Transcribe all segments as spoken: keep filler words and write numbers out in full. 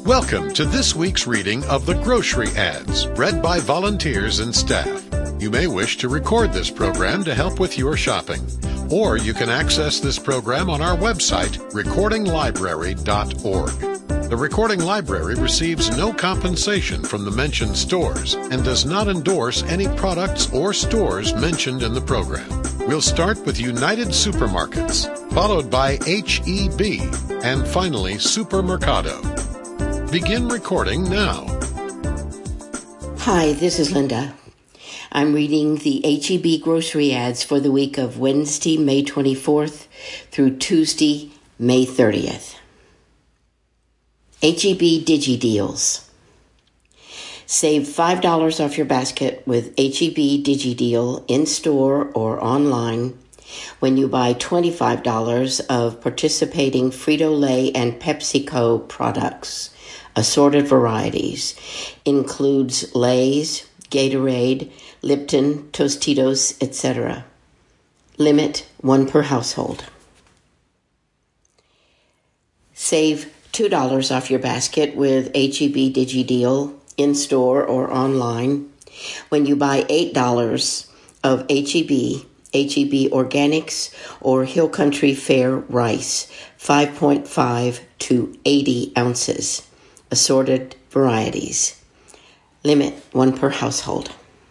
Welcome to this week's reading of the Grocery Ads, read by volunteers and staff. You may wish to record this program to help with your shopping, or you can access this program on our website, recording library dot org. The Recording Library receives no compensation from the mentioned stores and does not endorse any products or stores mentioned in the program. We'll start with United Supermarkets, followed by H E B, and finally Supermercado. Begin recording now. Hi, this is Linda. I'm reading the H E B grocery ads for the week of Wednesday, May twenty-fourth through Tuesday, May thirtieth. H E B Digi Deals. Save five dollars off your basket with H E B Digi Deal in-store or online when you buy twenty-five dollars of participating Frito-Lay and PepsiCo products. Assorted varieties. Includes Lay's, Gatorade, Lipton, Tostitos, et cetera. Limit one per household. Save two dollars off your basket with H E B Digi Deal in-store or online when you buy eight dollars of H E B, H E B Organics, or Hill Country Fair rice, five point five to eighty ounces. Assorted varieties. Limit one per household.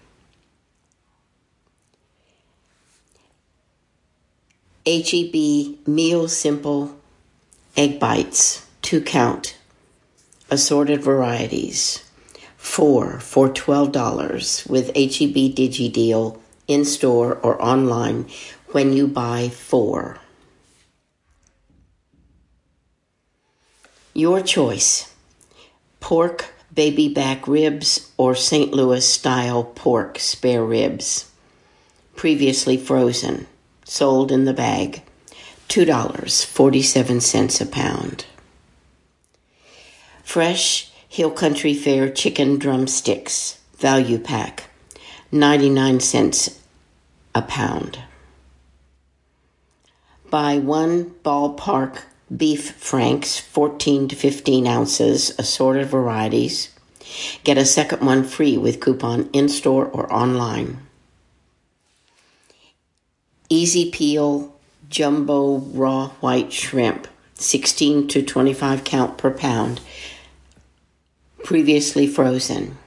H E B Meal Simple Egg Bites, two count. Assorted varieties. Four for twelve dollars with H E B Digi Deal in-store or online when you buy four. Your choice. Pork baby back ribs or Saint Louis style pork spare ribs. Previously frozen. Sold in the bag. two dollars and forty-seven cents a pound. Fresh Hill Country Fair chicken drumsticks. Value pack. ninety-nine cents a pound. Buy one ballpark beef franks, fourteen to fifteen ounces, assorted varieties. Get a second one free with coupon in-store or online. Easy Peel Jumbo Raw White Shrimp, sixteen to twenty-five count per pound. Previously frozen.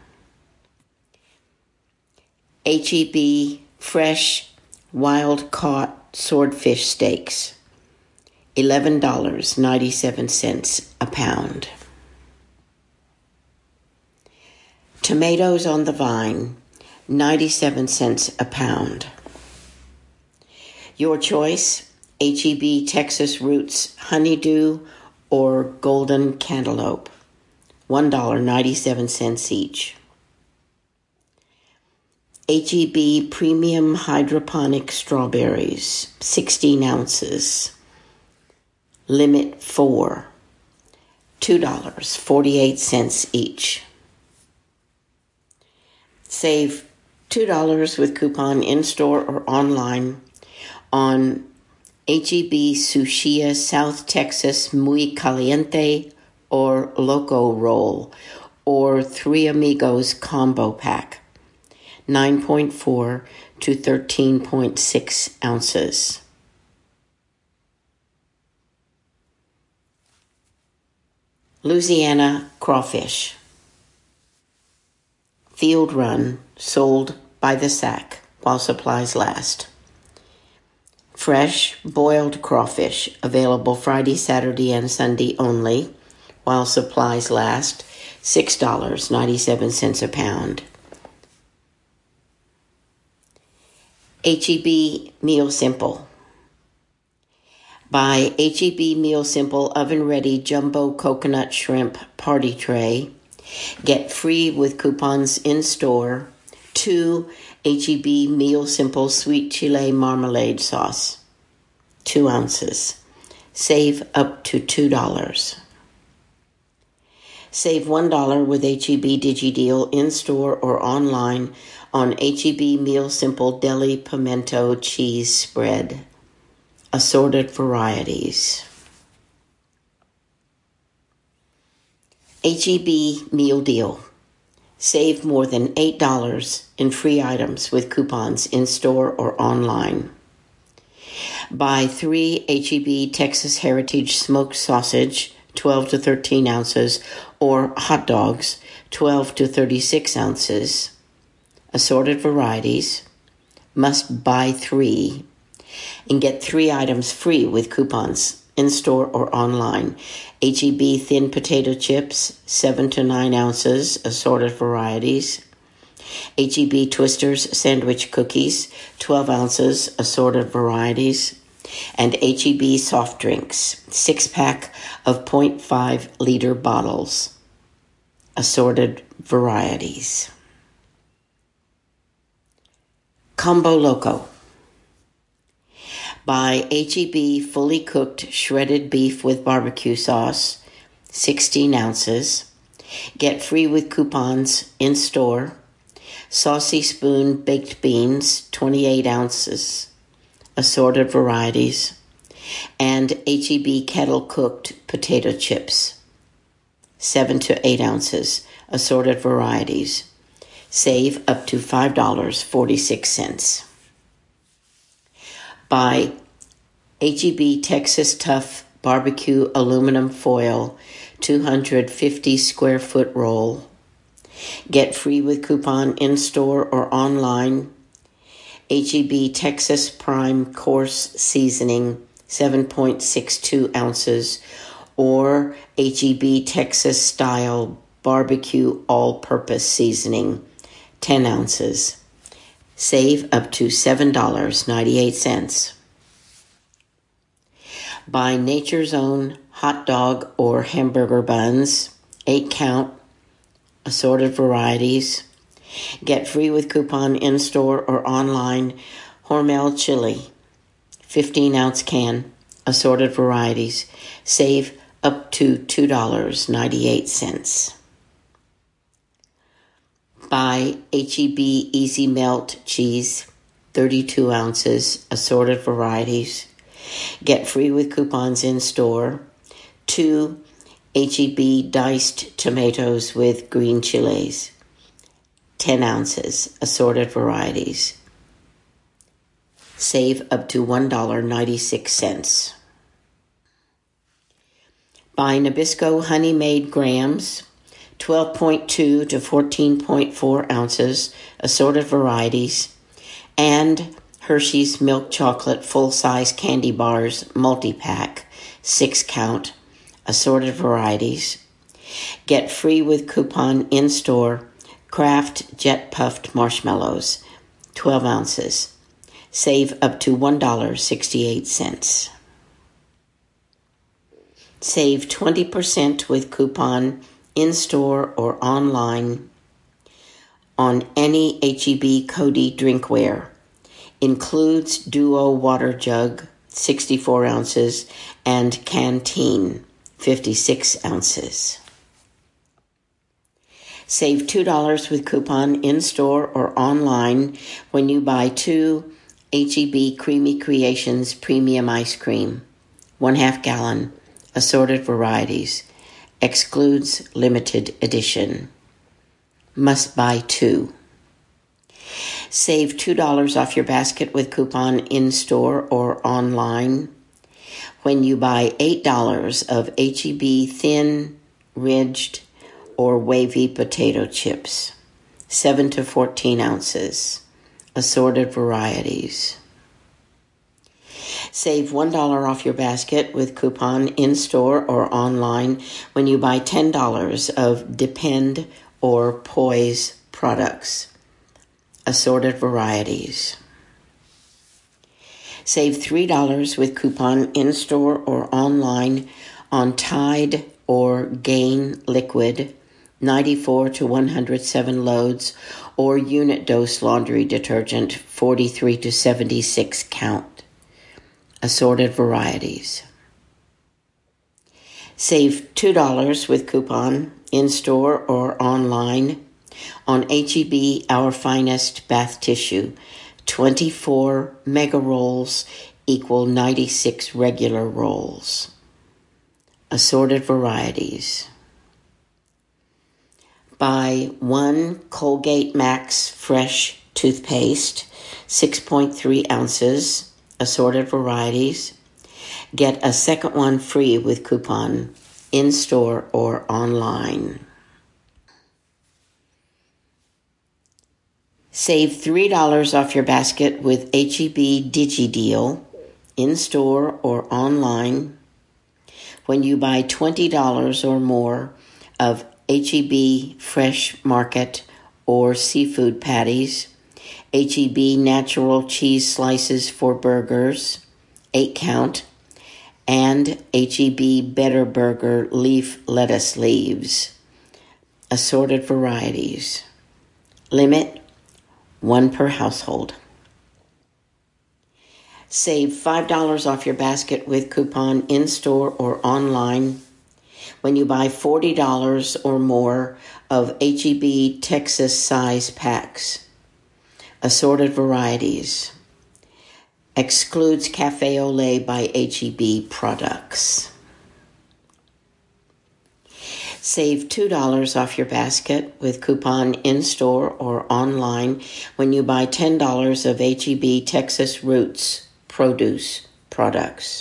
H E B Fresh Wild Caught Swordfish Steaks. eleven dollars and ninety-seven cents a pound. Tomatoes on the vine, ninety-seven cents a pound. Your choice, H E B Texas Roots Honeydew or Golden Cantaloupe, one dollar and ninety-seven cents each. H E B Premium Hydroponic Strawberries, sixteen ounces. Limit four, two dollars and forty-eight cents each. Save two dollars with coupon in-store or online on H E B Sushia South Texas Muy Caliente or Loco Roll or Three Amigos Combo Pack, nine point four to thirteen point six ounces. Louisiana crawfish. Field run, sold by the sack while supplies last. Fresh boiled crawfish, available Friday, Saturday, and Sunday only while supplies last, six dollars and ninety-seven cents a pound. H E B Meal Simple. Buy H E B Meal Simple oven-ready jumbo coconut shrimp party tray. Get free with coupons in-store. Two H E B Meal Simple sweet chile marmalade sauce. Two ounces. Save up to two dollars. Save one dollar with H E B Digi Deal in-store or online on H E B Meal Simple Deli Pimento Cheese Spread. Assorted varieties. H E B Meal Deal. Save more than eight dollars in free items with coupons in-store or online. Buy three H E B Texas Heritage smoked sausage, twelve to thirteen ounces, or hot dogs, twelve to thirty-six ounces, assorted varieties, must buy three, and get three items free with coupons in-store or online. H E B thin potato chips, seven to nine ounces, assorted varieties. H E B Twisters sandwich cookies, twelve ounces, assorted varieties. And H E B soft drinks, six-pack of zero point five liter bottles, assorted varieties. Combo Loco. Buy H E B fully cooked shredded beef with barbecue sauce, sixteen ounces. Get free with coupons in-store. Saucy Spoon baked beans, twenty-eight ounces, assorted varieties. And H E B kettle cooked potato chips, seven to eight ounces, assorted varieties. Save up to five dollars and forty-six cents. Buy H E B Texas Tough Barbecue Aluminum Foil two hundred fifty square foot roll. Get free with coupon in-store or online. H E B Texas Prime Coarse Seasoning, seven point six two ounces, or H E B Texas Style Barbecue All-Purpose Seasoning, ten ounces. Save up to seven dollars and ninety-eight cents. Buy Nature's Own hot dog or hamburger buns, eight count, assorted varieties. Get free with coupon in-store or online. Hormel chili, fifteen ounce can, assorted varieties. Save up to two dollars and ninety-eight cents. Buy H E B Easy Melt cheese, thirty-two ounces, assorted varieties. Get free with coupons in-store. Two H E B diced tomatoes with green chilies, ten ounces, assorted varieties. Save up to one dollar and ninety-six cents. Buy Nabisco Honey Made grams, twelve point two to fourteen point four ounces, assorted varieties, and Hershey's Milk Chocolate full-size candy bars multi-pack, six count, assorted varieties. Get free with coupon in-store. Kraft Jet Puffed Marshmallows, twelve ounces. Save up to one dollar and sixty-eight cents. Save twenty percent with coupon in-store or online on any H E B Cody drinkware. Includes Duo Water Jug, sixty-four ounces, and Canteen, fifty-six ounces. Save two dollars with coupon in-store or online when you buy two H E B Creamy Creations Premium Ice Cream, one half gallon, assorted varieties. Excludes limited edition. Must buy two. Save two dollars off your basket with coupon in-store or online when you buy eight dollars of H E B thin, ridged, or wavy potato chips, seven to fourteen ounces, assorted varieties. Save one dollar off your basket with coupon in-store or online when you buy ten dollars of Depend or Poise products, assorted varieties. Save three dollars with coupon in-store or online on Tide or Gain Liquid, ninety-four to one hundred seven loads, or Unit Dose Laundry Detergent, forty-three to seventy-six count, assorted varieties. Save two dollars with coupon in-store or online on H E B Our Finest Bath Tissue, twenty-four mega rolls equal ninety-six regular rolls, assorted varieties. Buy one Colgate Max Fresh toothpaste, six point three ounces, assorted varieties. Get a second one free with coupon in-store or online. Save three dollars off your basket with H E B DigiDeal in-store or online when you buy twenty dollars or more of H E B Fresh Market or seafood patties, H E B natural cheese slices for burgers, eight count, and H E B Better Burger leaf lettuce leaves, assorted varieties. Limit one per household. Save five dollars off your basket with coupon in-store or online when you buy forty dollars or more of H E B Texas size packs, assorted varieties. Excludes Cafe Olé by H E B products. Save two dollars off your basket with coupon in-store or online when you buy ten dollars of H E B Texas Roots produce products.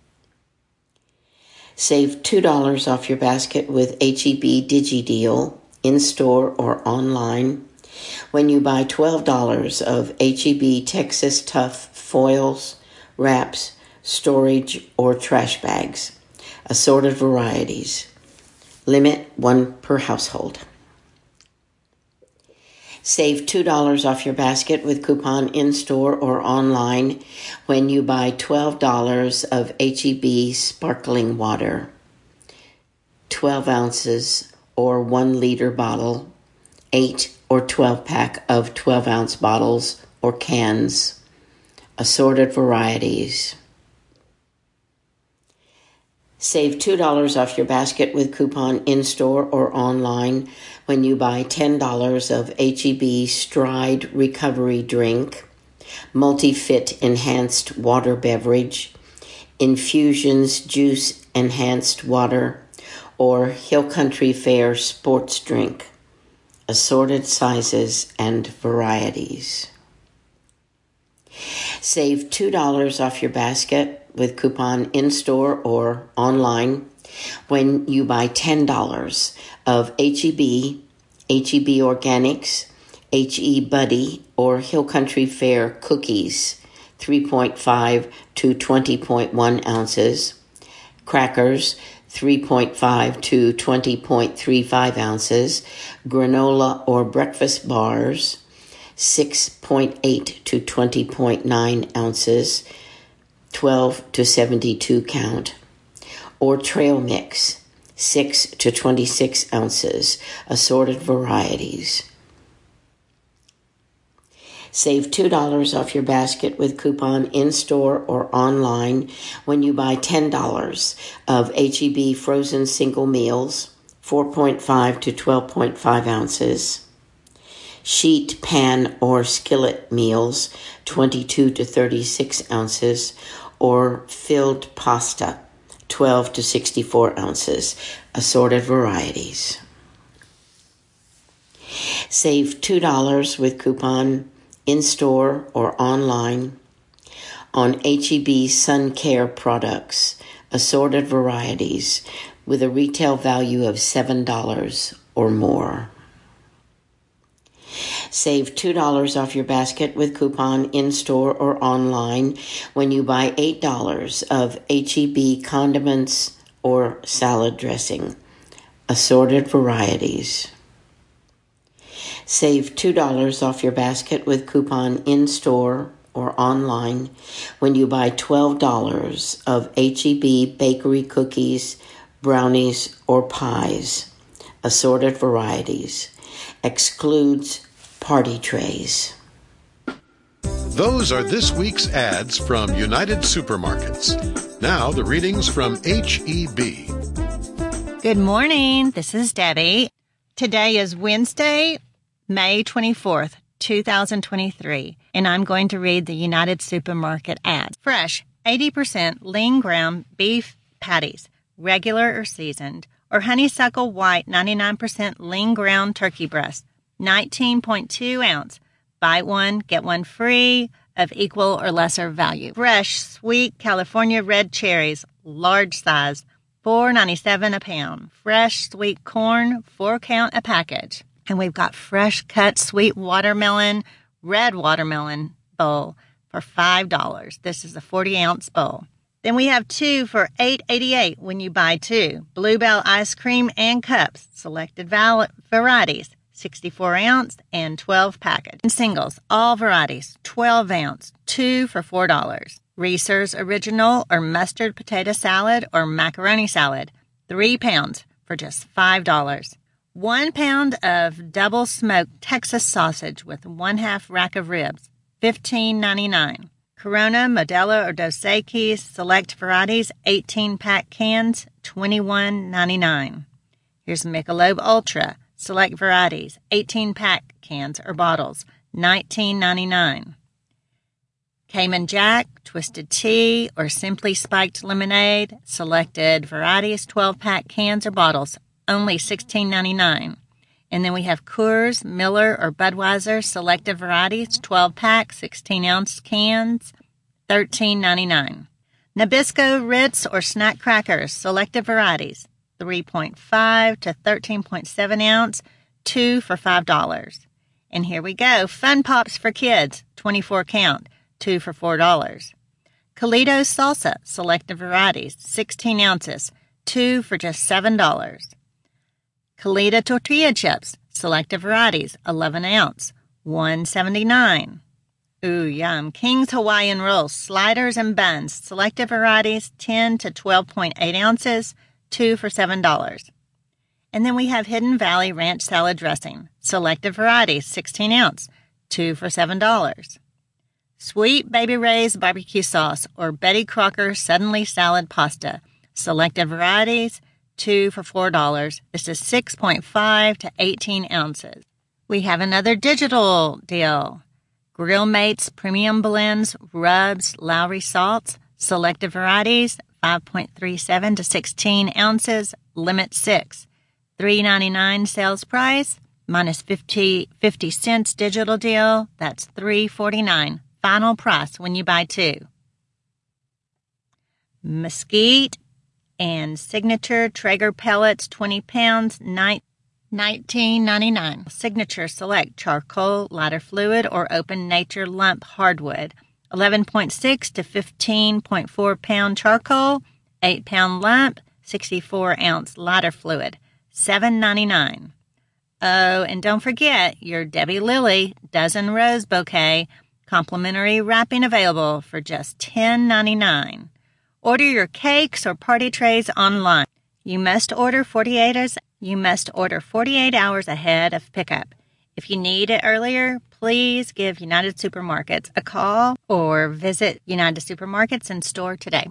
Save two dollars off your basket with H E B DigiDeal in-store or online when you buy twelve dollars of H E B Texas Tough foils, wraps, storage, or trash bags, assorted varieties. Limit one per household. Save two dollars off your basket with coupon in-store or online when you buy twelve dollars of H E B sparkling water, twelve ounces or one liter bottle, eight or twelve pack of twelve ounce bottles or cans, assorted varieties. Save two dollars off your basket with coupon in-store or online when you buy ten dollars of H E B Stride Recovery Drink, Multi-Fit Enhanced Water Beverage, Infusions Juice Enhanced Water, or Hill Country Fair Sports Drink, assorted sizes and varieties. Save two dollars off your basket with coupon in-store or online when you buy ten dollars of H E B, H E B Organics, H E Buddy, or Hill Country Fair cookies, three point five to twenty point one ounces, crackers, three point five to twenty point three five ounces, granola or breakfast bars, six point eight to twenty point nine ounces, twelve to seventy-two count, or trail mix, six to twenty-six ounces, assorted varieties. Save two dollars off your basket with coupon in-store or online when you buy ten dollars of H E B frozen single meals, four point five to twelve point five ounces, sheet pan or skillet meals, twenty-two to thirty-six ounces, or filled pasta, twelve to sixty-four ounces, assorted varieties. Save two dollars with coupon in-store or online on H E B Sun Care products, assorted varieties, with a retail value of seven dollars or more. Save two dollars off your basket with coupon in-store or online when you buy eight dollars of H E B condiments or salad dressing, assorted varieties. Save two dollars off your basket with coupon in-store or online when you buy twelve dollars of H E B bakery cookies, brownies, or pies, assorted varieties. Excludes party trays. Those are this week's ads from United Supermarkets. Now the readings from H E B. Good morning. This is Debbie. Today is Wednesday, May twenty-fourth, two thousand twenty-three, and I'm going to read the United Supermarket ads. Fresh, eighty percent lean ground beef patties, regular or seasoned, or honeysuckle white ninety-nine percent lean ground turkey breast, nineteen point two ounce. Buy one, get one free of equal or lesser value. Fresh, sweet California red cherries, large size, four ninety-seven a pound. Fresh, sweet corn, four count a package. And we've got fresh cut sweet watermelon, red watermelon bowl for five dollars. This is a forty ounce bowl. Then we have two for eight eighty-eight when you buy two. Bluebell ice cream and cups, selected val- varieties, sixty-four ounce and twelve package. And singles, all varieties, twelve ounce, two for four dollars. Reese's Original or mustard potato salad or macaroni salad, three pounds for just five dollars. One pound of double smoked Texas sausage with one half rack of ribs, fifteen ninety-nine. Corona, Modelo, or Dos Equis select varieties, eighteen pack cans, twenty-one ninety-nine. Here's Michelob Ultra, select varieties, eighteen pack cans or bottles, nineteen ninety-nine. Cayman Jack, Twisted Tea, or Simply Spiked Lemonade, selected varieties, twelve pack cans or bottles, only sixteen ninety-nine. And then we have Coors, Miller, or Budweiser, selected varieties, twelve pack, sixteen ounce cans, thirteen ninety-nine. Nabisco, Ritz, or Snack Crackers, selected varieties, three point five to thirteen point seven ounce, two for five dollars. And here we go, Fun Pops for kids, twenty-four count, two for four dollars. Calido Salsa, selected varieties, sixteen ounces, two for just seven dollars. Calida Tortilla Chips, selected varieties, eleven ounce, one seventy-nine. Ooh, yum. King's Hawaiian Rolls, sliders and buns, selected varieties, ten to twelve point eight ounces, two for seven dollars. And then we have Hidden Valley Ranch Salad Dressing, selected varieties, sixteen ounce, two for seven dollars. Sweet Baby Ray's Barbecue Sauce or Betty Crocker Suddenly Salad Pasta, selected varieties, two for four dollars. This is six point five to eighteen ounces. We have another digital deal. Grill Mates Premium Blends, Rubs, Lowry Salts, selected varieties, five point three seven to sixteen ounces, limit six. three ninety-nine sales price, minus fifty, fifty cents digital deal. That's three forty-nine. Final price when you buy two. Mesquite and Signature Traeger pellets, twenty pounds, nineteen ninety-nine. Signature Select Charcoal, Lighter Fluid, or Open Nature Lump Hardwood, eleven point six to fifteen point four pound charcoal, eight pound lump, sixty-four ounce lighter fluid, seven ninety-nine. Oh, and don't forget your Debbie Lilly dozen rose bouquet, complimentary wrapping available for just ten ninety-nine. Order your cakes or party trays online. You must order forty-eight hours, you must order forty-eight hours ahead of pickup. If you need it earlier, please give United Supermarkets a call or visit United Supermarkets in store today.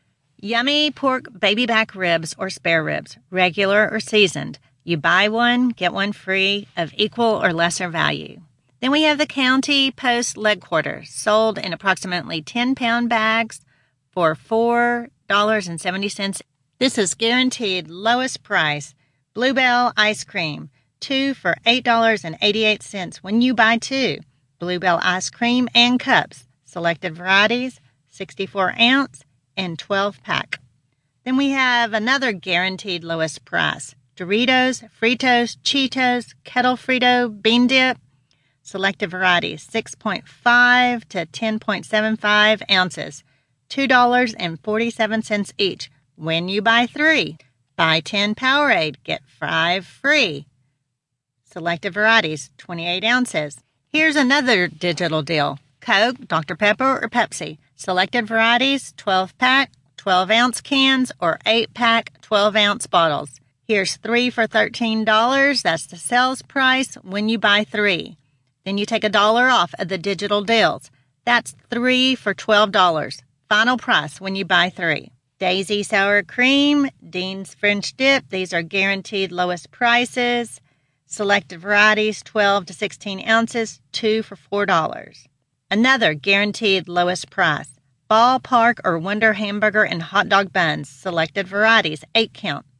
Yummy pork baby back ribs or spare ribs, regular or seasoned. You buy one, get one free of equal or lesser value. Then we have the County Post leg quarters, sold in approximately ten pound bags for four dollars and seventy cents. This is guaranteed lowest price. Bluebell ice cream, two for eight dollars and eighty-eight cents when you buy two. Bluebell ice cream and cups, selected varieties, sixty-four ounce and twelve pack. Then we have another guaranteed lowest price. Doritos, Fritos, Cheetos, Kettle Frito, Bean Dip, selected varieties, six point five to ten point seven five ounces, two dollars and forty-seven cents each when you buy three. Buy ten Powerade, get five free. Selected varieties, twenty-eight ounces. Here's another digital deal. Coke, Doctor Pepper, or Pepsi. Selected varieties, twelve pack, twelve ounce cans, or eight pack, twelve ounce bottles. Here's three for thirteen dollars. That's the sales price when you buy three. Then you take a dollar off of the digital deals. That's three for twelve dollars. Final price when you buy three. Daisy Sour Cream, Dean's French Dip. These are guaranteed lowest prices. Selected varieties, twelve to sixteen ounces, two for four dollars. Another guaranteed lowest price. Ballpark or Wonder Hamburger and Hot Dog Buns. Selected varieties, eight count,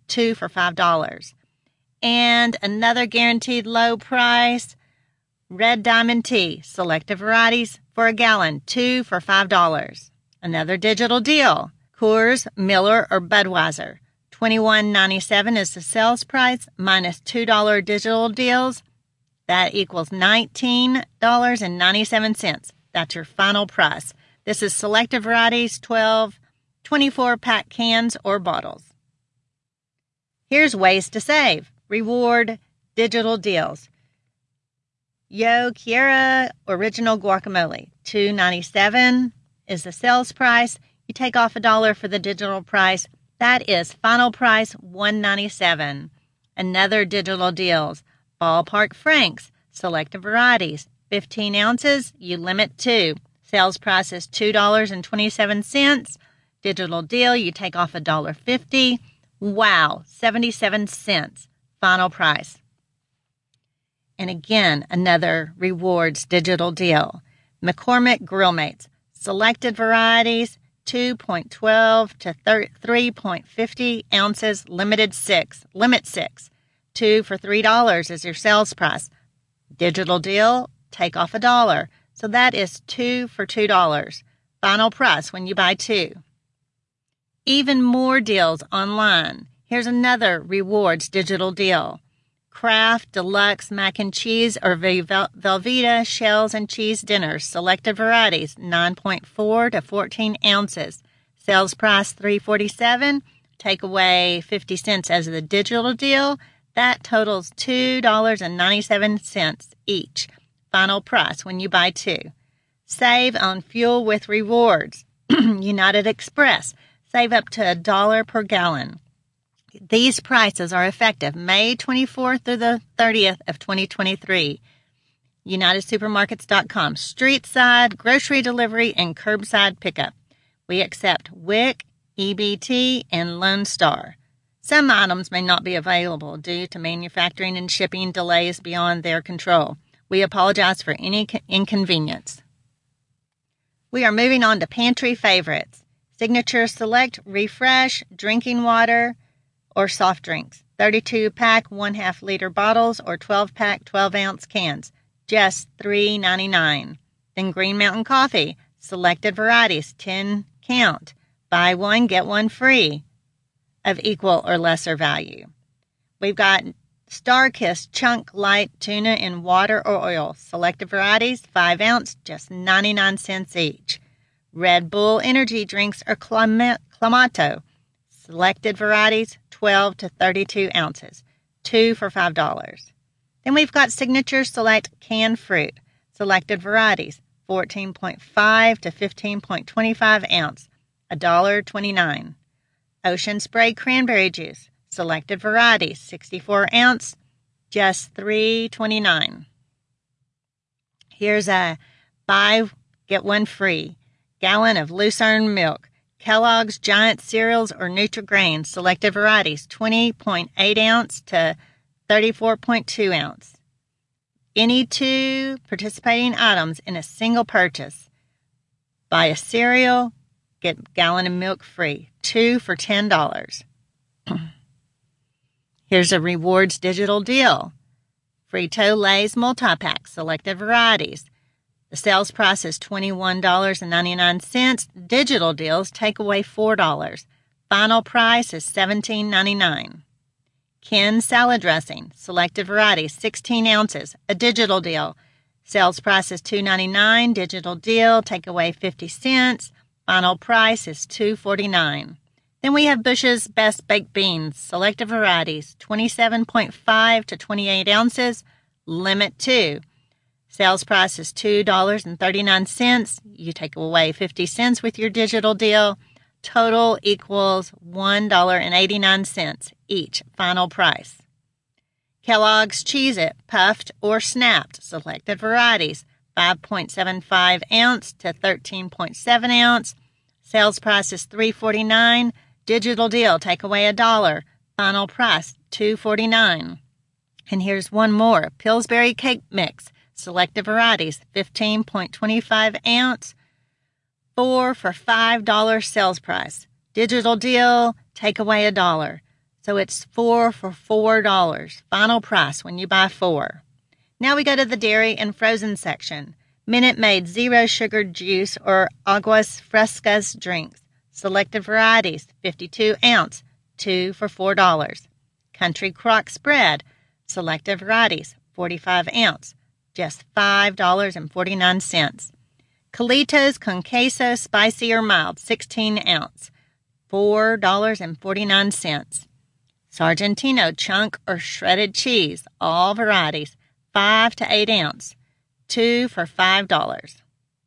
two for five dollars. And another guaranteed low price, Red Diamond Tea, selected varieties for a gallon, two for five dollars. Another digital deal, Coors, Miller, or Budweiser, twenty-one ninety-seven is the sales price minus two dollars digital deals. That equals nineteen ninety-seven. That's your final price. This is selected varieties, twelve, twenty-four pack cans or bottles. Here's ways to save. Reward digital deals. Yo Quiero Original Guacamole, two ninety-seven is the sales price. You take off a dollar for the digital price. That is final price one ninety-seven. Another digital deals. Ballpark Franks, selected varieties, fifteen ounces, you limit two. Sales price is two dollars and twenty-seven cents. Digital deal, you take off a dollar fifty. Wow, seventy-seven cents. Final price. And again, another rewards digital deal. McCormick Grill Mates, selected varieties, two point one two to three point five zero ounces, limited six, limit six. Two for three dollars is your sales price. Digital deal, take off a dollar. So that is two for two dollars. Final price when you buy two. Even more deals online. Here's another rewards digital deal. Kraft Deluxe Mac and Cheese or Vel- Velveeta Shells and Cheese Dinners, selected varieties, nine point four to fourteen ounces. Sales price three forty-seven. Take away fifty cents as the digital deal. That totals two dollars and ninety-seven cents each. Final price when you buy two. Save on fuel with rewards. United Express. Save up to a dollar per gallon. These prices are effective May twenty-fourth through the thirtieth of twenty twenty-three. United Supermarkets dot com. Street side, grocery delivery, and curbside pickup. We accept W I C, E B T, and Lone Star. Some items may not be available due to manufacturing and shipping delays beyond their control. We apologize for any inconvenience. We are moving on to pantry favorites. Signature Select, Refresh, drinking water, or soft drinks. thirty-two pack, one half liter bottles, or twelve pack, twelve ounce cans. Just three ninety-nine. Then Green Mountain Coffee, selected varieties, ten count. Buy one, get one free of equal or lesser value. We've got Starkist Chunk Light Tuna in water or oil. Selected varieties, five ounce, just ninety-nine cents each. Red Bull energy drinks or Clamato. Selected varieties, twelve to thirty-two ounces, two for five dollars. Then we've got Signature Select Canned Fruit. Selected varieties, fourteen point five to fifteen point two five ounce, one dollar and twenty-nine cents. Ocean Spray Cranberry Juice. Selected varieties, sixty-four ounce, just three twenty-nine. Here's a buy, get one free. Gallon of Lucerne milk. Kellogg's Giant Cereals or Nutri-Grain. Selected varieties, twenty point eight ounce to thirty-four point two ounce. Any two participating items in a single purchase. Buy a cereal, get a gallon of milk free. Two for ten dollars. Here's a rewards digital deal. Frito-Lay's multi-pack, selected varieties. The sales price is twenty-one ninety-nine. Digital deals take away four dollars. Final price is seventeen ninety-nine. Ken salad dressing, selected varieties, sixteen ounces, a digital deal. Sales price is two ninety-nine. Digital deal, take away fifty cents. Final price is two forty-nine. Then we have Bush's Best Baked Beans, selected varieties, twenty-seven point five to twenty-eight ounces, limit two. Sales price is two dollars and thirty-nine cents. You take away fifty cents with your digital deal. Total equals one dollar and eighty-nine cents each. Final price. Kellogg's Cheez-It, puffed or snapped, selected varieties, five point seven five ounce to thirteen point seven ounce. Sales price is three forty-nine. Digital deal, take away a dollar. Final price, two forty-nine. And here's one more. Pillsbury Cake Mix. Selected varieties, fifteen point two five ounce, four for five dollars sales price. Digital deal, take away a dollar. So it's four for four dollars. Final price when you buy four. Now we go to the dairy and frozen section. Minute Maid Zero Sugar Juice or Aguas Frescas drinks. Selected varieties, fifty-two ounce, two for four dollars. Country Crock Spread. Selected varieties, forty-five ounce, just five dollars and forty-nine cents. Calitos con Queso Spicy or Mild, sixteen ounce, four dollars and forty-nine cents. Sargentino Chunk or Shredded Cheese, all varieties, five to eight ounce, two for five dollars.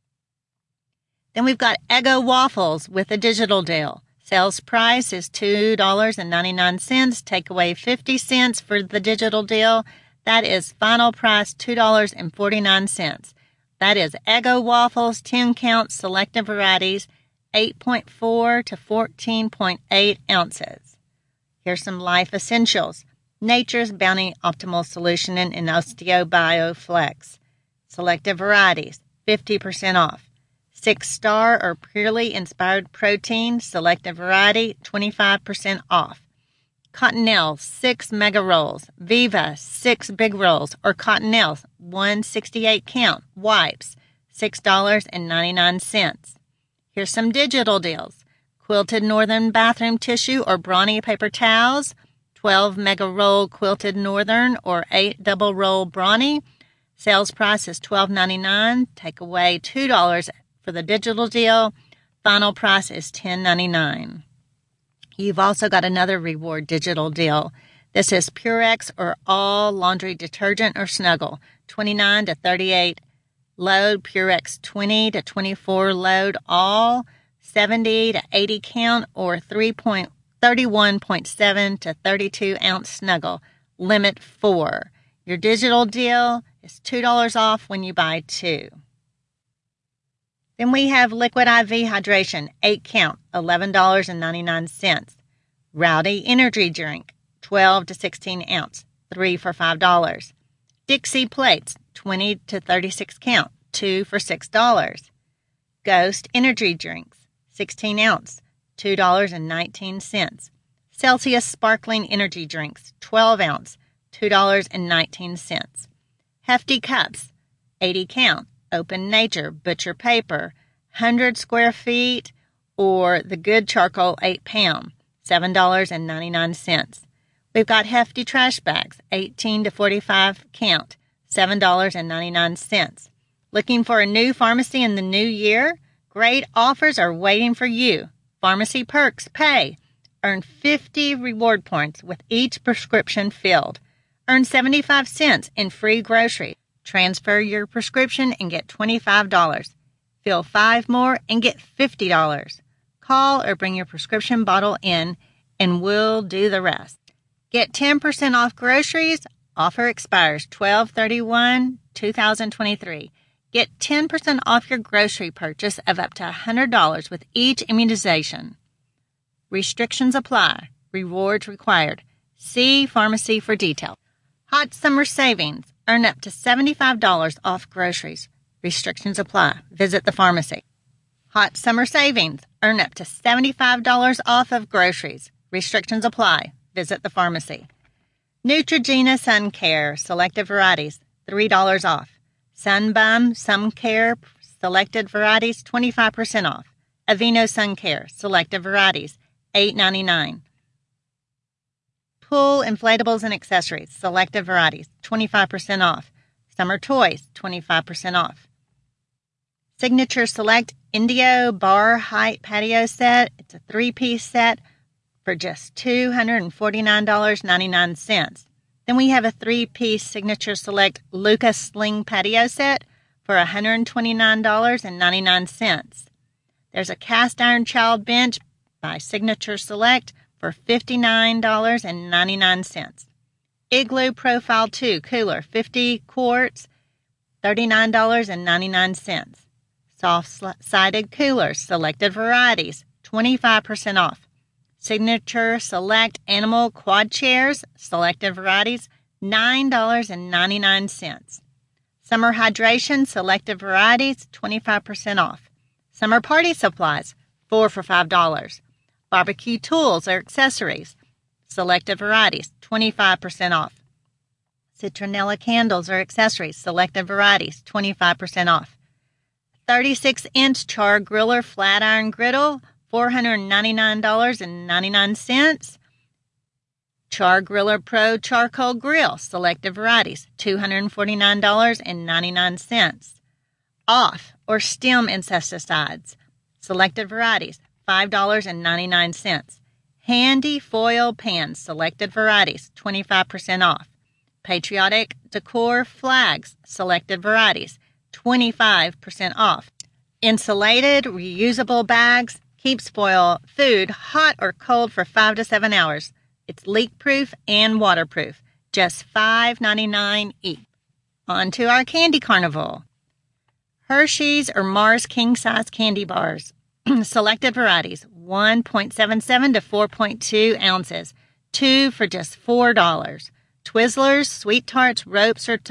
Then we've got Eggo Waffles with a digital deal. Sales price is two dollars and ninety-nine cents. Take away fifty cents for the digital deal. That is final price two dollars and forty-nine cents. That is Eggo Waffles, ten count, selected varieties, eight point four to fourteen point eight ounces. Here's some Life Essentials. Nature's Bounty Optimal Solution and Osteobio Flex. Selected varieties, fifty percent off. Six Star or Purely Inspired Protein, selected variety, twenty-five percent off. Cottonelle, six mega rolls. Viva, six big rolls. Or Cottonelle, one sixty-eight count. Wipes, six dollars and ninety-nine cents. Here's some digital deals. Quilted Northern Bathroom Tissue or Brawny Paper Towels, twelve mega roll Quilted Northern or eight double roll Brawny. Sales price is twelve ninety-nine. Take away two dollars for the digital deal. Final price is ten ninety-nine. You've also got another reward digital deal. This is Purex or All Laundry Detergent or Snuggle, twenty-nine to thirty-eight load. Purex twenty to twenty-four load all, seventy to eighty count or thirty-one point seven to thirty-two ounce Snuggle, limit four. Your digital deal is two dollars off when you buy two. Then we have Liquid I V Hydration, eight count, eleven dollars and ninety-nine cents. Rowdy Energy Drink, twelve to sixteen ounce, three for five dollars. Dixie Plates, twenty to thirty-six count, two for six dollars. Ghost Energy Drinks, sixteen ounce, two dollars and nineteen cents. Celsius Sparkling Energy Drinks, twelve ounce, two dollars and nineteen cents. Hefty Cups, eighty count, Open Nature, Butcher Paper, one hundred square feet, or the Good Charcoal eight pound, seven dollars and ninety-nine cents. We've got Hefty Trash Bags, eighteen to forty-five count, seven dollars and ninety-nine cents. Looking for a new pharmacy in the new year? Great offers are waiting for you. Pharmacy Perks Pay. Earn fifty reward points with each prescription filled. Earn seventy-five cents in free groceries. Transfer your prescription and get twenty-five dollars. Fill five more and get fifty dollars. Call or bring your prescription bottle in and we'll do the rest. Get ten percent off groceries. Offer expires twelve thirty-one twenty twenty-three. Get ten percent off your grocery purchase of up to one hundred dollars with each immunization. Restrictions apply. Rewards required. See pharmacy for details. Hot summer savings. Earn up to seventy-five dollars off groceries. Restrictions apply. Visit the pharmacy. Hot summer savings. Earn up to seventy-five dollars off of groceries. Restrictions apply. Visit the pharmacy. Neutrogena Sun Care. Selected varieties. three dollars off. Sunbum Sun Care. Selected varieties. twenty-five percent off. Aveeno Sun Care. Selected varieties. eight ninety-nine. Pool Inflatables and Accessories, selected varieties, twenty-five percent off. Summer Toys, twenty-five percent off. Signature Select Indio Bar Height Patio Set. It's a three-piece set for just two hundred forty-nine dollars and ninety-nine cents. Then we have a three-piece Signature Select Lucas Sling Patio Set for one hundred twenty-nine dollars and ninety-nine cents. There's a Cast Iron Child Bench by Signature Select for fifty-nine dollars and ninety-nine cents. Igloo Profile two Cooler, fifty quarts, thirty-nine dollars and ninety-nine cents. Soft-sided Coolers, selected varieties, twenty-five percent off. Signature Select Animal Quad Chairs, selected varieties, nine dollars and ninety-nine cents. Summer Hydration, selected varieties, twenty-five percent off. Summer Party Supplies, four for five dollars. Barbecue tools or accessories, selected varieties, twenty-five percent off. Citronella candles or accessories, selected varieties, twenty-five percent off. thirty-six inch char griller flat iron griddle, four hundred ninety-nine dollars and ninety-nine cents. Char Griller Pro Charcoal Grill, selected varieties, two hundred forty-nine dollars and ninety-nine cents. Off or stem insecticides, selected varieties, five dollars and ninety-nine cents. Handy foil pans, selected varieties, twenty-five percent off. Patriotic decor flags, selected varieties, twenty-five percent off. Insulated reusable bags, keep spoil food hot or cold for five to seven hours. It's leak-proof and waterproof, just five ninety-nine each. On to our candy carnival. Hershey's or Mars king-size candy bars, selected varieties, one point seven seven to four point two ounces, two for just four dollars. Twizzlers, Sweet Tarts, Ropes, or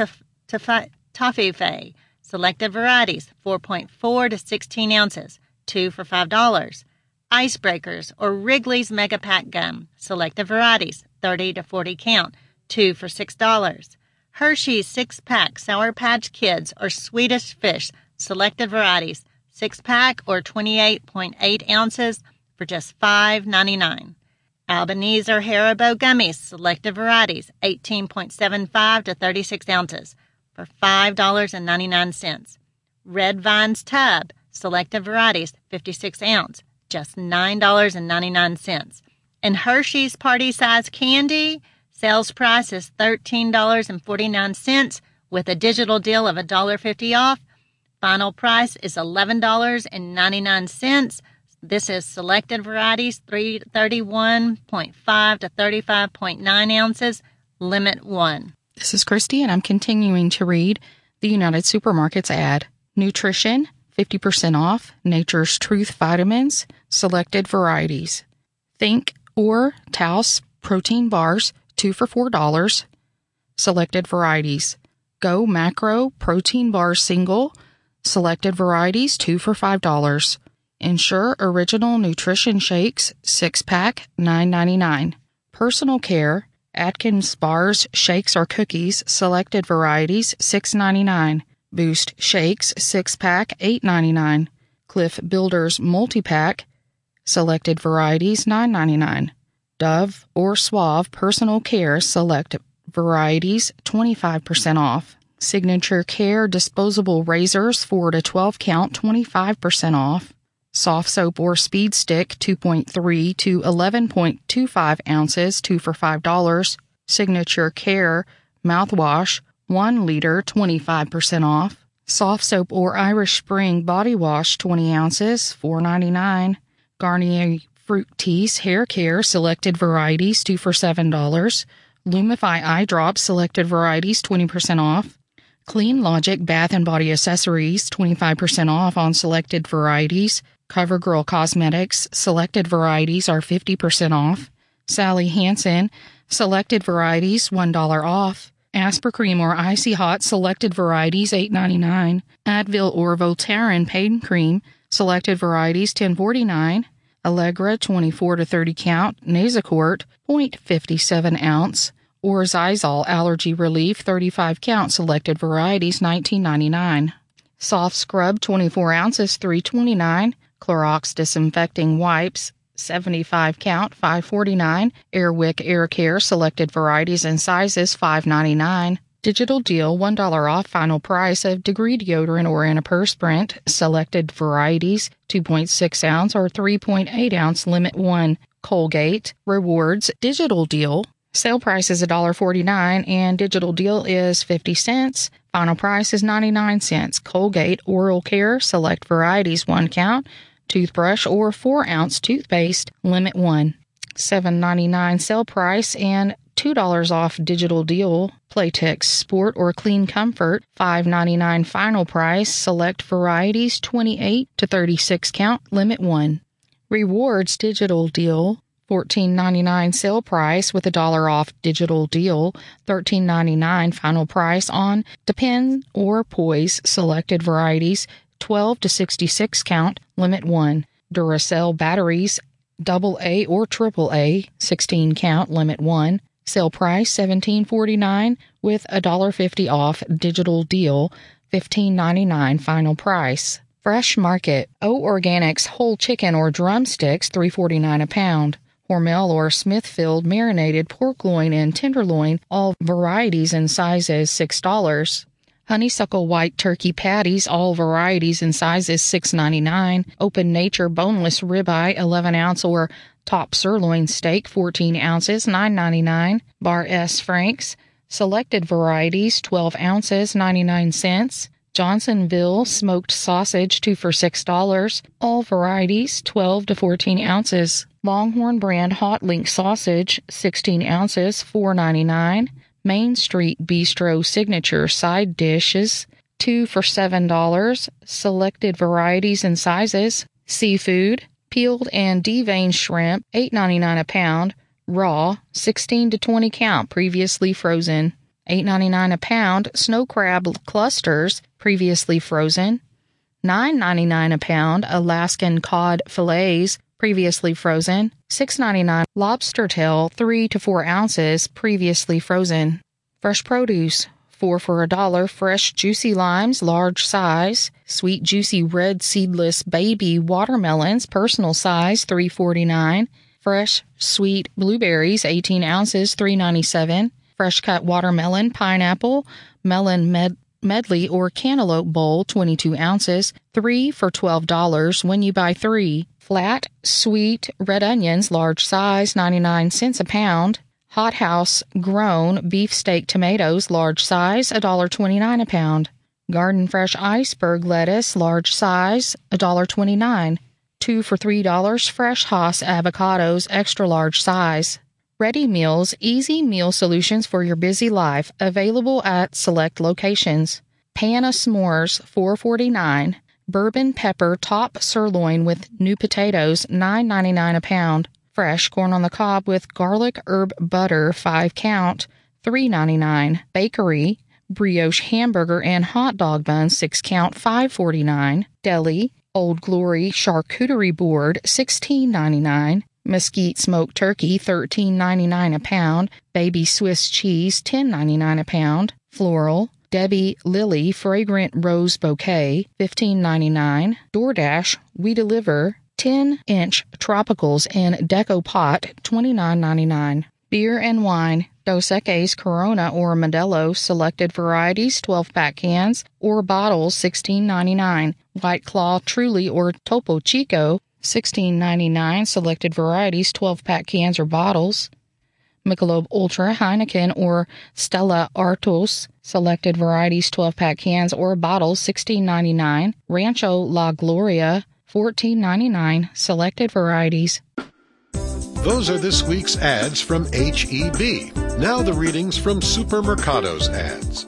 Toffee, selected varieties, four point four to sixteen ounces, two for five dollars. Icebreakers or Wrigley's Mega Pack Gum, selected varieties, thirty to forty count, two for six dollars. Hershey's six-pack Sour Patch Kids or Swedish Fish, selected varieties, six-pack or twenty-eight point eight ounces for just five ninety-nine. Albanese or Haribo Gummies, selected varieties, eighteen point seven five to thirty-six ounces for five dollars and ninety-nine cents. Red Vines Tub, selected varieties, fifty-six ounce, just nine dollars and ninety-nine cents. And Hershey's Party Size Candy, sales price is thirteen dollars and forty-nine cents with a digital deal of one dollar fifty off. Final price is eleven dollars and ninety-nine cents. This is selected varieties, thirty-one point five to thirty-five point nine ounces, limit one. This is Christy, and I'm continuing to read the United Supermarkets ad. Nutrition, fifty percent off, Nature's Truth vitamins, selected varieties. Think or Taos protein bars, two for four dollars, selected varieties. Go Macro protein bar single, selected varieties, two for five dollars. Ensure Original Nutrition Shakes, six-pack, nine ninety-nine. Personal Care, Atkins bars, shakes, or cookies, selected varieties, six ninety-nine. Boost Shakes, six-pack, eight ninety-nine. Cliff Builders Multi-Pack, selected varieties, nine ninety-nine. Dove or Suave Personal Care, select varieties, twenty-five percent off. Signature Care Disposable Razors, four to twelve count, twenty-five percent off. Soft Soap or Speed Stick, two point three to eleven point two five ounces, two for five dollars. Signature Care Mouthwash, one liter, twenty-five percent off. Soft Soap or Irish Spring Body Wash, twenty ounces, four ninety-nine. Garnier Fructis Hair Care, selected varieties, two for seven dollars. Lumify Eye Drops, selected varieties, twenty percent off. Clean Logic Bath and Body Accessories, twenty-five percent off on selected varieties. CoverGirl Cosmetics, selected varieties are fifty percent off. Sally Hansen, selected varieties, one dollar off. Aspercreme or Icy Hot, selected varieties, eight ninety-nine. Advil or Voltaren Pain Cream, selected varieties, ten forty-nine. Allegra, twenty-four to thirty count, Nasacort, zero point five seven ounce. Or Zysol Allergy Relief, thirty-five count, selected varieties, nineteen ninety-nine. Soft Scrub, twenty-four ounces, three twenty-nine. Clorox Disinfecting Wipes, seventy-five count, five forty-nine. Airwick Air Care, selected varieties and sizes, five ninety-nine. Digital deal, one dollar off final price of Degree Deodorant or Antiperspirant, selected varieties, two point six ounce or three point eight ounce, limit one. Colgate Rewards Digital Deal, sale price is one dollar forty-nine and digital deal is fifty cents. Final price is ninety-nine cents. Colgate Oral Care, select varieties, one count. Toothbrush or four ounce toothpaste, limit one. seven ninety-nine sale price and two dollars off digital deal. Playtex Sport or Clean Comfort, five ninety-nine final price. Select varieties, twenty-eight to thirty-six count, limit one. Rewards digital deal, fourteen ninety-nine sale price with a dollar off digital deal. thirteen ninety-nine final price on Depend or Poise, selected varieties, twelve to sixty-six count, limit one. Duracell batteries, double A or triple A, sixteen count, limit one. Sale price seventeen forty-nine with one dollar fifty off digital deal, fifteen ninety-nine final price. Fresh Market O Organics whole chicken or drumsticks, three forty-nine a pound. Hormel or Smithfield marinated pork loin and tenderloin, all varieties and sizes, six dollars. Honeysuckle white turkey patties, all varieties and sizes, six ninety-nine. Open Nature boneless ribeye, eleven ounce or top sirloin steak, fourteen ounces, nine ninety-nine. Bar S Franks, selected varieties, twelve ounces, ninety-nine cents. Johnsonville smoked sausage, two for six dollars. All varieties, twelve to fourteen ounces. Longhorn brand hot link sausage, sixteen ounces, four ninety-nine. Main Street Bistro signature side dishes, two for seven dollars. Selected varieties and sizes. Seafood, peeled and deveined shrimp, eight ninety-nine a pound. Raw, sixteen to twenty count, previously frozen. eight ninety-nine a pound. Snow crab clusters, previously frozen. nine ninety-nine a pound. Alaskan cod fillets, previously frozen. six ninety-nine lobster tail, three to four ounces, previously frozen. Fresh produce, four for a dollar. Fresh juicy limes, large size. Sweet juicy red seedless baby watermelons, personal size, three forty-nine. Fresh sweet blueberries, eighteen ounces, three ninety-seven. Fresh cut watermelon, pineapple, melon med- medley or cantaloupe bowl, twenty-two ounces, three for twelve dollars when you buy three. Flat, sweet red onions, large size, ninety-nine cents a pound. Hothouse grown beefsteak tomatoes, large size, one dollar twenty-nine a pound. Garden fresh iceberg lettuce, large size, one dollar twenty-nine. Two for three dollars. Fresh Hass avocados, extra large size. Ready Meals, easy meal solutions for your busy life, available at select locations. Pan of s'mores, four forty-nine. Bourbon pepper top sirloin with new potatoes, nine ninety-nine a pound. Fresh corn on the cob with garlic herb butter, five count, three ninety-nine. Bakery, brioche hamburger and hot dog buns, six count, five forty-nine. Deli, Old Glory charcuterie board, sixteen ninety-nine. Mesquite smoked turkey, thirteen ninety-nine a pound. Baby Swiss cheese, ten ninety-nine a pound. Floral, Debbie Lily fragrant rose bouquet, fifteen ninety-nine. DoorDash, we deliver ten inch tropicals in deco pot, twenty-nine ninety-nine. Beer and wine, Dos Equis Corona or Modelo selected varieties, twelve pack cans or bottles, sixteen ninety-nine. White Claw Truly or Topo Chico, sixteen ninety-nine. Selected varieties, twelve pack cans or bottles. Michelob Ultra, Heineken or Stella Artois, selected varieties, twelve pack cans or bottles, sixteen ninety-nine. Rancho La Gloria, fourteen ninety-nine. Selected varieties. Those are this week's ads from H E B. Now the readings from Supermercado's ads.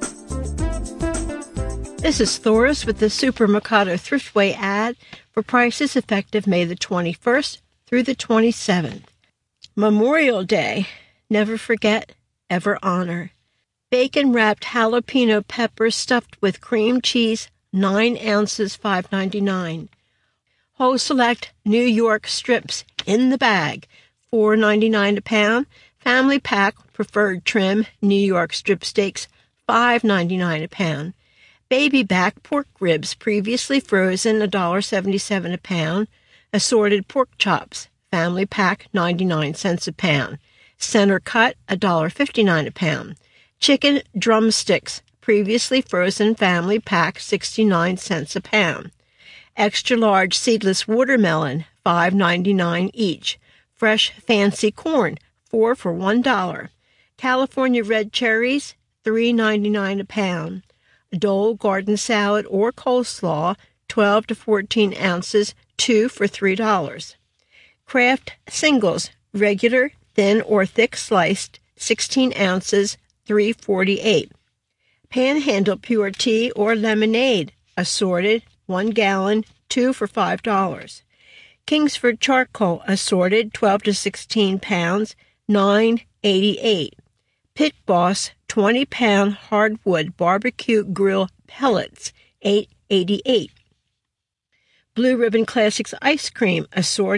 This is Thoris with the Supermercado Thriftway ad for prices effective May the twenty-first through the twenty-seventh. Memorial Day. Never forget, ever honor. Bacon-wrapped jalapeno peppers stuffed with cream cheese, nine ounces, five ninety-nine. Whole Select New York strips in the bag, four ninety-nine a pound. Family pack preferred trim New York strip steaks, five ninety-nine a pound. Baby back pork ribs previously frozen, one dollar seventy-seven a pound. Assorted pork chops, family pack, ninety-nine cents a pound. Center cut, one dollar fifty-nine a pound. Chicken drumsticks, previously frozen, family pack, sixty-nine cents a pound. Extra large seedless watermelon, five ninety-nine each. Fresh fancy corn, four for one dollar. California red cherries, three ninety-nine a pound. Dole garden salad or coleslaw, twelve to fourteen ounces, two for three dollars. Kraft singles, regular, thin or thick sliced, sixteen ounces, three forty-eight. Panhandle pure tea or lemonade, assorted, one gallon, two for five dollars. Kingsford charcoal, assorted, twelve to sixteen pounds, nine eighty-eight. Pit Boss, twenty pound hardwood barbecue grill pellets, eight eighty-eight. Blue Ribbon Classics ice cream, assorted,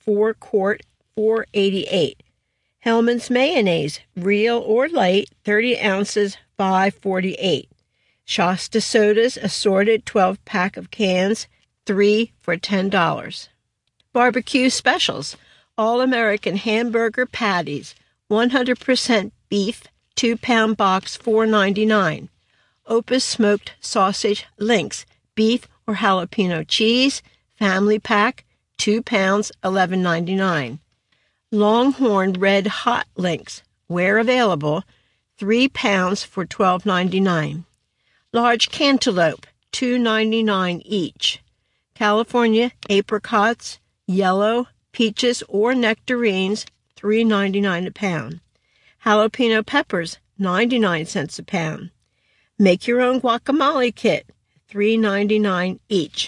four quart, four eighty-eight. Hellman's mayonnaise, real or light, thirty ounces, five forty-eight. Shasta sodas, assorted twelve pack of cans, three for ten dollars. Barbecue specials. All-American hamburger patties, one hundred percent beef, two pound box, four ninety-nine. Opus smoked sausage links, beef or jalapeno cheese, family pack, two pounds, eleven ninety-nine. Longhorn red hot links, where available, three pounds for twelve ninety-nine. Large cantaloupe, two ninety-nine each. California apricots, yellow, peaches or nectarines, three ninety-nine a pound. Jalapeno peppers, ninety-nine cents a pound. Make your own guacamole kit, three ninety-nine each.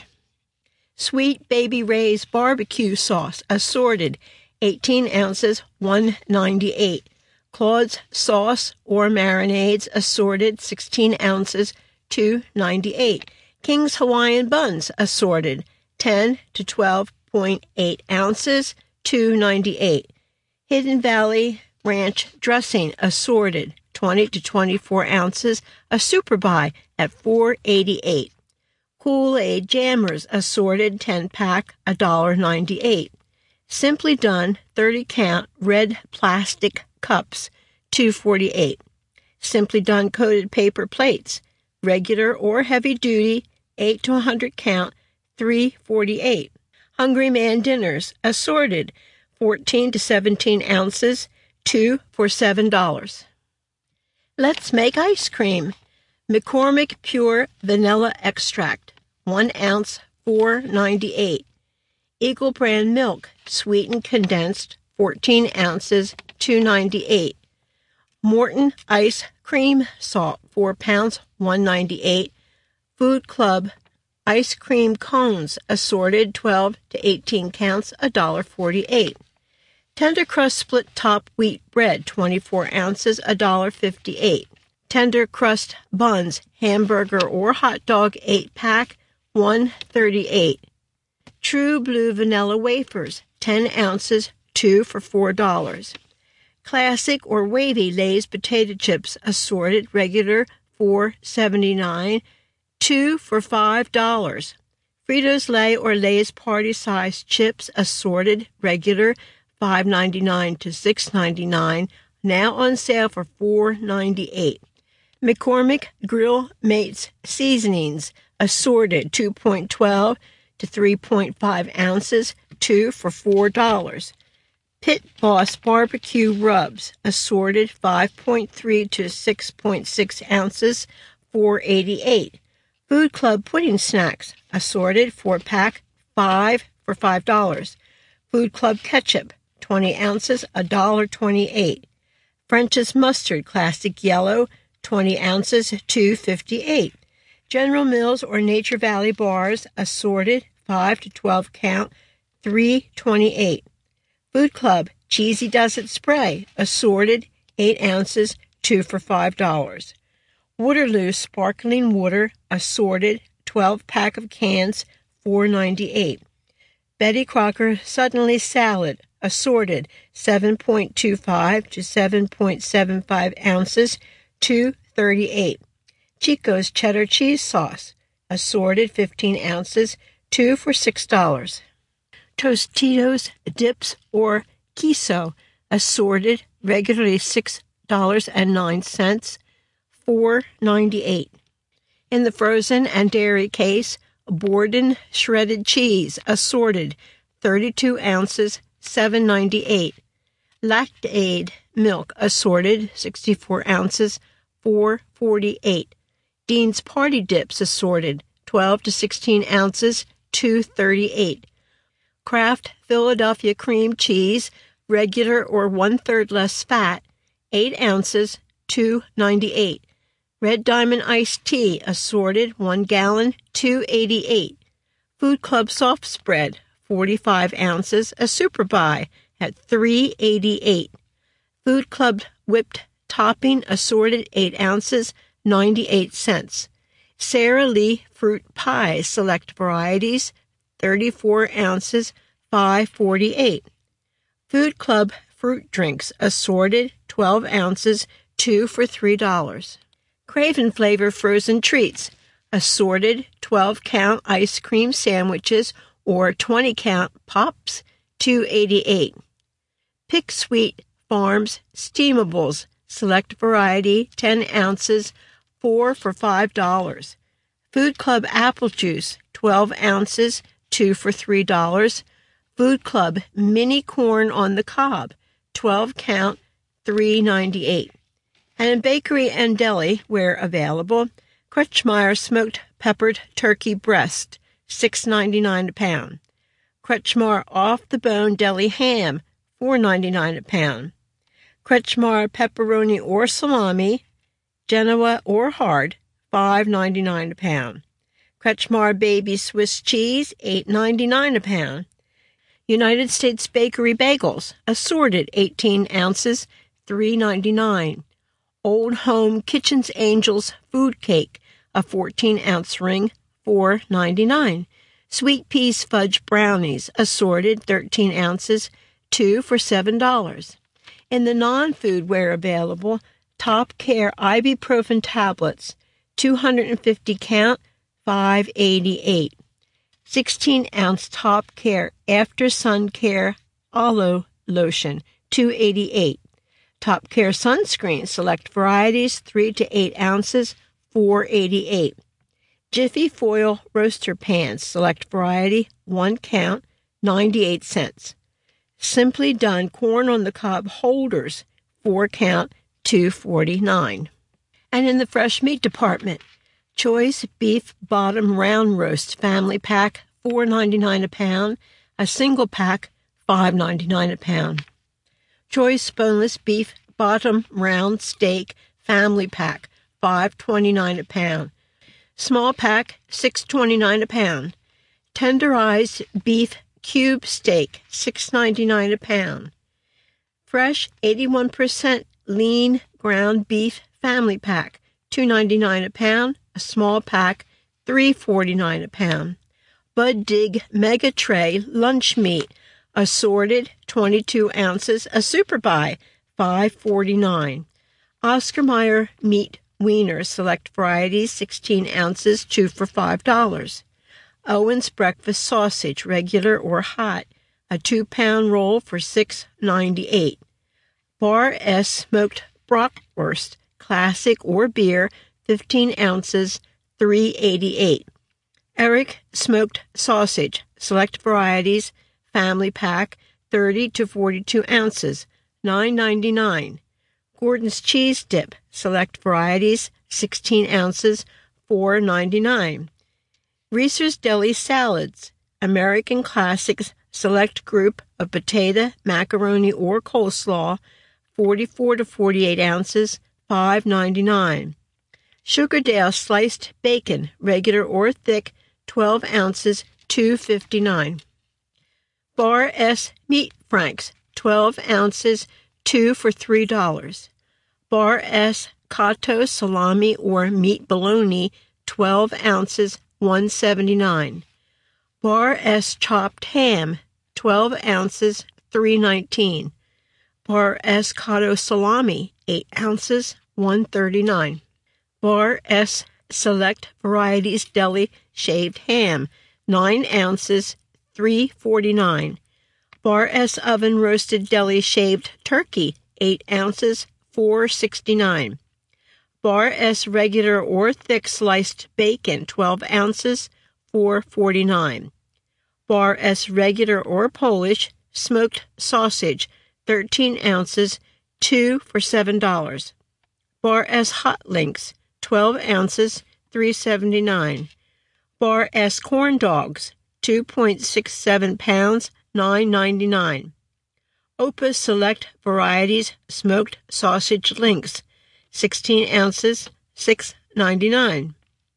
Sweet Baby Ray's barbecue sauce, assorted, eighteen ounces, one ninety-eight. Claude's sauce or marinades, assorted, sixteen ounces, two ninety-eight. King's Hawaiian buns, assorted, ten to twelve point eight ounces, two ninety-eight. Hidden Valley Ranch dressing, assorted, twenty to twenty-four ounces, a super buy at four eighty-eight. Kool-Aid Jammers, assorted, ten pack, one ninety-eight. Simply Done thirty count red plastic cups, two forty-eight. Simply Done coated paper plates, regular or heavy duty, eight to one hundred count, three forty-eight. Hungry Man dinners, assorted, fourteen to seventeen ounces, two for seven dollars. Let's make ice cream. McCormick Pure Vanilla Extract, one ounce, four ninety-eight. Eagle Brand Milk, sweetened condensed, fourteen ounces, two ninety-eight. Morton Ice Cream Salt, four pounds, one ninety-eight. Food Club Ice Cream Cones, assorted, twelve to eighteen counts, one forty-eight. Tender Crust Split Top Wheat Bread, twenty-four ounces, one fifty-eight. Tender Crust Buns, hamburger or hot dog, eight pack, one thirty-eight. True Blue Vanilla Wafers, ten ounces, two for four dollars. Classic or Wavy Lay's Potato Chips, assorted, regular, four seventy-nine. Two for five dollars. Fritos Lay or Lay's Party Size Chips, assorted, regular, five ninety-nine to six ninety-nine, now on sale for four ninety-eight. McCormick Grill Mates Seasonings, assorted, two point one two to three point five ounces, two for four dollars. Pit Boss Barbecue Rubs, assorted, five point three to six point six ounces, four eighty-eight. Food Club Pudding Snacks, assorted, four pack, five for five dollars. Food Club Ketchup, twenty ounces, one twenty-eight. French's Mustard Classic Yellow, twenty ounces, two fifty-eight. General Mills or Nature Valley Bars, assorted, five to twelve count, three twenty-eight. Food Club Cheesy Does It Spray, assorted, eight ounces, two for five dollars. Waterloo Sparkling Water, assorted, twelve pack of cans, four ninety-eight. Betty Crocker Suddenly Salad, assorted, seven point two five to seven point seven five ounces, two thirty-eight. Chico's Cheddar Cheese Sauce, assorted, fifteen ounces, two for six dollars. Tostitos Dips or Queso, assorted, regularly six dollars and nine cents, four ninety-eight. In the frozen and dairy case, Borden shredded cheese, assorted, thirty-two ounces, seven ninety-eight. Lactaid milk, assorted, sixty-four ounces, four forty-eight. Dean's Party Dips, assorted, twelve to sixteen ounces, two thirty-eight. Kraft Philadelphia Cream Cheese, regular or one-third less fat, eight ounces, two ninety-eight. Red Diamond Iced Tea, assorted, one gallon, two eighty-eight. Food Club Soft Spread, forty-five ounces, a super buy at three eighty-eight. Food Club Whipped Topping, assorted, eight ounces, ninety-eight cents. Sara Lee Fruit Pies, select varieties, thirty-four ounces, five forty-eight. Food Club fruit drinks, assorted, twelve ounces, two for three dollars. Craven Flavor frozen treats, assorted, twelve count ice cream sandwiches or twenty count pops, two eighty-eight. Pick Sweet Farms steamables, select variety, ten ounces, four for five dollars. Food Club apple juice, twelve ounces, two for three dollars. Food Club mini corn on the cob, twelve count, three ninety-eight. And in bakery and deli, where available, Kretschmeyer smoked peppered turkey breast, six ninety-nine a pound. Kretschmeyer off-the-bone deli ham, four ninety-nine a pound. Kretschmeyer pepperoni or salami, Genoa or hard, five ninety-nine a pound. Kretschmeyer baby Swiss cheese, eight ninety-nine a pound. United States Bakery bagels, assorted, eighteen ounces, three ninety-nine. Old Home Kitchen's Angels food cake, a fourteen ounce ring, four ninety-nine. Sweet Peas Fudge Brownies, assorted, thirteen ounces, two for seven dollars. In the non-food where available, Top Care ibuprofen tablets, two hundred fifty count, five eighty-eight. sixteen ounce Top Care After Sun Care Aloe Lotion, two eighty-eight. Top Care sunscreen, select varieties, three to eight ounces, four eighty-eight. Jiffy Foil roaster pans, select variety, one count, ninety-eight cents. Simply Done corn on the cob holders, four count, two forty-nine. And in the fresh meat department, Choice Beef Bottom Round Roast Family Pack, four ninety-nine a pound. A single pack, five ninety-nine a pound. Choice Boneless Beef Bottom Round Steak Family Pack, five twenty-nine a pound. Small pack, six twenty-nine a pound. Tenderized Beef Cube Steak, six ninety-nine a pound. Fresh eighty-one percent Lean Ground Beef Family Pack, two ninety-nine a pound. A small pack, three forty-nine a pound. Bud Dig Mega Tray Lunch Meat, assorted, twenty-two ounces, a super buy, five forty-nine. Oscar Mayer Meat Wiener, select varieties, sixteen ounces, two for five dollars. Owen's Breakfast Sausage, regular or hot, a two-pound roll for six ninety-eight. Bar S Smoked Bratwurst, classic or beer, fifteen ounces, three eighty-eight. Eric Smoked Sausage, select varieties, family pack, thirty to forty-two ounces, nine ninety-nine. Gordon's Cheese Dip, select varieties, sixteen ounces, four ninety-nine. Reese's Deli Salads, American Classics, select group of potato, macaroni, or coleslaw, forty-four to forty-eight ounces, five ninety-nine. Sugardale Sliced Bacon, regular or thick, twelve ounces, two fifty-nine. Bar S Meat Franks, twelve ounces, two for three dollars. Bar S Cotto Salami or Meat Bologna, twelve ounces, one seventy-nine. Bar S Chopped Ham, twelve ounces, three nineteen. Bar S Cotto Salami, eight ounces, one thirty-nine. Bar S Select Varieties Deli Shaved Ham, nine ounces, three forty-nine. Bar S Oven Roasted Deli Shaved Turkey, eight ounces, four sixty-nine. Bar S Regular or Thick Sliced Bacon, twelve ounces, four forty-nine. Bar S Regular or Polish Smoked Sausage, thirteen ounces, two for seven dollars. Bar S Hot Links, twelve ounces, three seventy-nine. Bar S Corn Dogs, two point six seven pounds, nine ninety-nine. Opus Select Varieties Smoked Sausage Links, sixteen ounces, six ninety-nine.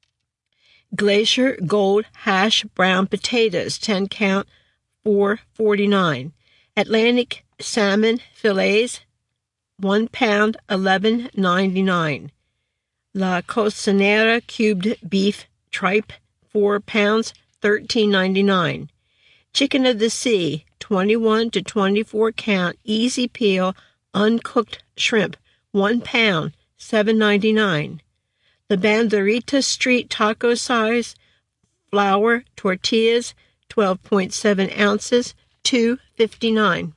Glacier Gold Hash Brown Potatoes, ten count, four forty-nine. Atlantic Salmon Fillets, one pound, eleven ninety-nine. La Cocinera Cubed Beef Tripe, four pounds, thirteen ninety-nine. Chicken of the Sea, twenty-one to twenty-four count easy peel uncooked shrimp, one pound, seven ninety-nine. The Banderita Street taco size flour tortillas, twelve point seven ounces, two fifty-nine.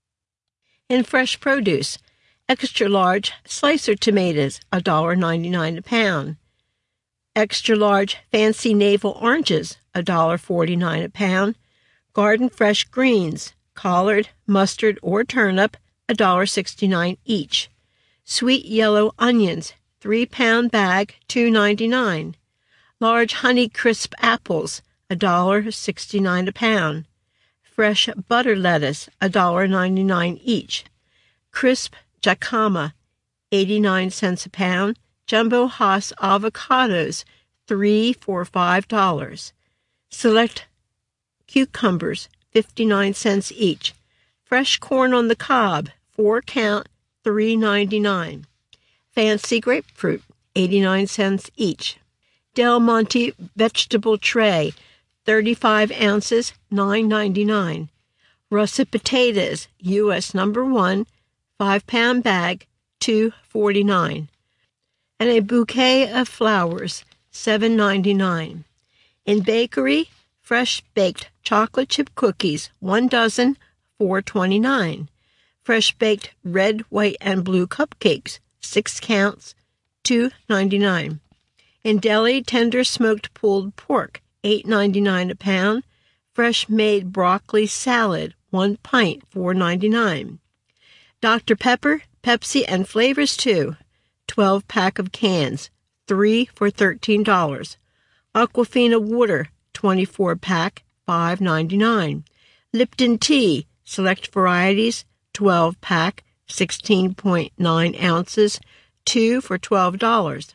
In fresh produce, extra large slicer tomatoes, one dollar ninety-nine a pound. Extra large fancy navel oranges, one dollar forty-nine a pound. Garden fresh greens, collard, mustard, or turnip, one dollar sixty-nine each. Sweet yellow onions, three pound bag, two ninety-nine. Large Honey Crisp apples, one dollar sixty-nine a pound. Fresh butter lettuce, one dollar ninety-nine each. Crisp jacama, eighty-nine cents a pound. Jumbo Hass avocados, three for five dollars. Select cucumbers, fifty-nine cents each. Fresh corn on the cob, four count, three ninety-nine. Fancy grapefruit, eighty-nine cents each. Del Monte vegetable tray, thirty-five ounces, nine ninety-nine. Russet potatoes, U S number one, five pound bag, two forty-nine. And a bouquet of flowers, seven ninety-nine. In bakery, fresh baked chocolate chip cookies, one dozen, four twenty-nine. Fresh baked red, white, and blue cupcakes, six counts, two ninety-nine. In deli, tender smoked pulled pork, eight ninety-nine a pound. Fresh made broccoli salad, one pint, four ninety-nine. Doctor Pepper, Pepsi, and Flavors too, twelve pack of cans, three for thirteen dollars. Aquafina water, twenty-four pack, five ninety-nine. Lipton tea, select varieties, twelve pack, sixteen point nine ounces, two for twelve dollars.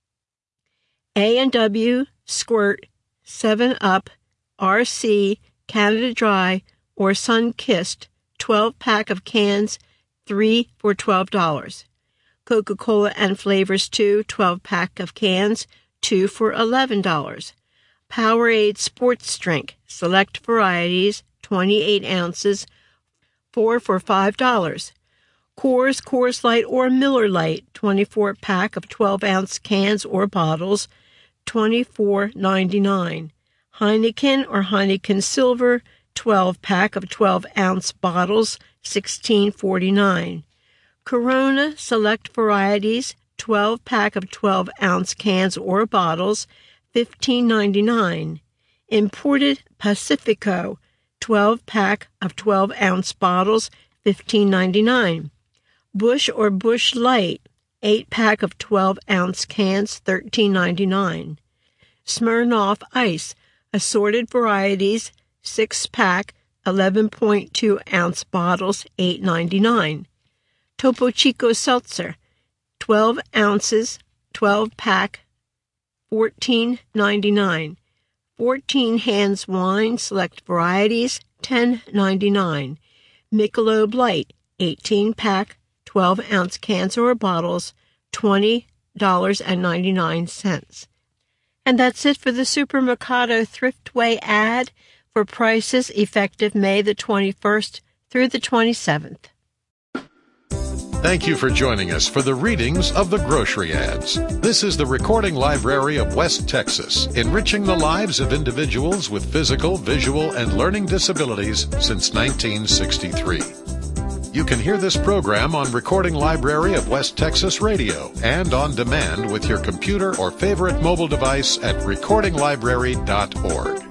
A and W, Squirt, seven up, R C, Canada Dry, or Sunkissed, twelve pack of cans, three for twelve dollars. Coca-Cola and Flavors too, twelve pack of cans, two for eleven dollars. Powerade Sports Drink, select varieties, twenty-eight ounces, four for five dollars. Coors, Coors Light, or Miller Lite, twenty-four pack of twelve ounce cans or bottles, twenty-four ninety-nine. Heineken or Heineken Silver, twelve pack of twelve ounce bottles, sixteen forty-nine. Corona select varieties, twelve pack of twelve ounce cans or bottles, fifteen ninety-nine. Imported Pacifico, twelve pack of twelve ounce bottles, fifteen ninety-nine. Busch or Busch Light, eight pack of twelve ounce cans, thirteen ninety-nine. Smirnoff Ice, assorted varieties, six pack, eleven point two ounce bottles, eight ninety-nine. Topo Chico Seltzer, twelve ounces, twelve pack, fourteen ninety-nine. fourteen Hands Wine, select varieties, ten ninety-nine. Michelob Light, eighteen pack, twelve ounce cans or bottles, twenty ninety-nine. And that's it for the Supermercado Thriftway ad for prices effective May the twenty-first through the twenty-seventh. Thank you for joining us for the readings of the grocery ads. This is the Recording Library of West Texas, enriching the lives of individuals with physical, visual, and learning disabilities since nineteen sixty-three. You can hear this program on Recording Library of West Texas Radio and on demand with your computer or favorite mobile device at recording library dot org.